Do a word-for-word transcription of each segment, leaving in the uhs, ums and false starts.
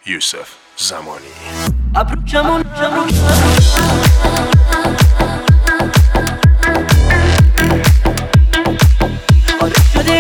یوسف زمانی. ابرو کمون ابرو آره شدی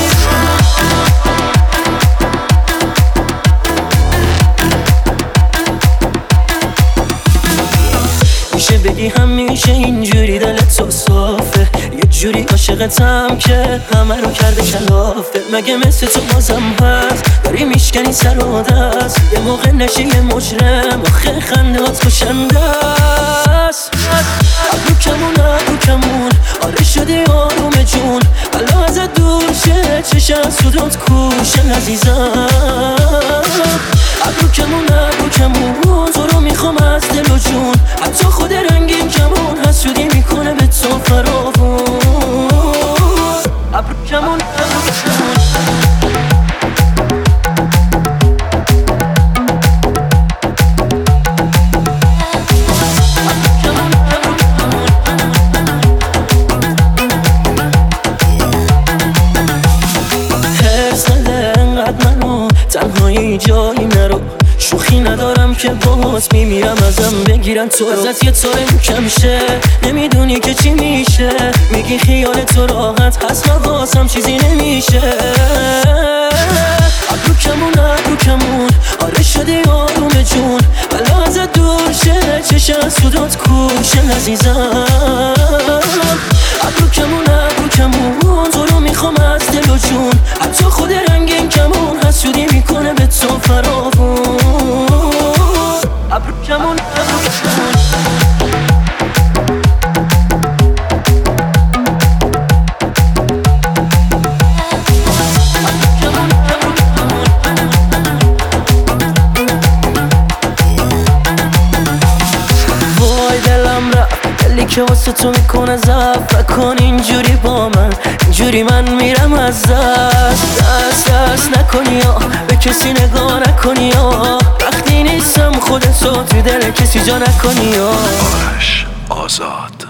میشه بگی همیشه اینجوری دلت تو صافه، یه جوری عاشقتم که همه رو کرده کلافه. مگه مثل تو بازم هست داری میشکنی سر و دست، یه موقع نشی یه مجرم آخه خنده هات خوشنده است. ابرو کمون ابرو کمون آره شدی آروم جون، حالا ازت دور شه چشم سودات کوشه عزیزم. ابرو کمون ابرو کمون تو رو میخوام از دل و جون، حتی خود رنگین کمون حسودی میکنه به تو فراوون. ابرو کمون ابرو کمون تنهایی جایی نرو، شوخی ندارم که باز میمیرم ازم بگیرن تو رو. ازت یه طوره کم شه نمیدونی که چی میشه، میگی خیال تو راحت هست واسم چیزی نمیشه. ابرو کمون ابرو کمون آره شدی آروم جون، حالا ازت دور شه چشم سودات کوشه عزیزم. ابرو کمون ابرو کمون تو رو میخوام از دل و جون، حتی خود رنگین کمون حسودی میکنه به تو فراوون. ابرو کمون ابرو کمون وای دلم رفت دلی که واسه تو میکنه ضعف، نکن اینجوری با من اینجوری من میرم از دست. دست دست نکنی یا به کسی نگاه نکنی یا وقتی نیستم خودتو تو دل کسی جا نکنی یا آرش آزاد.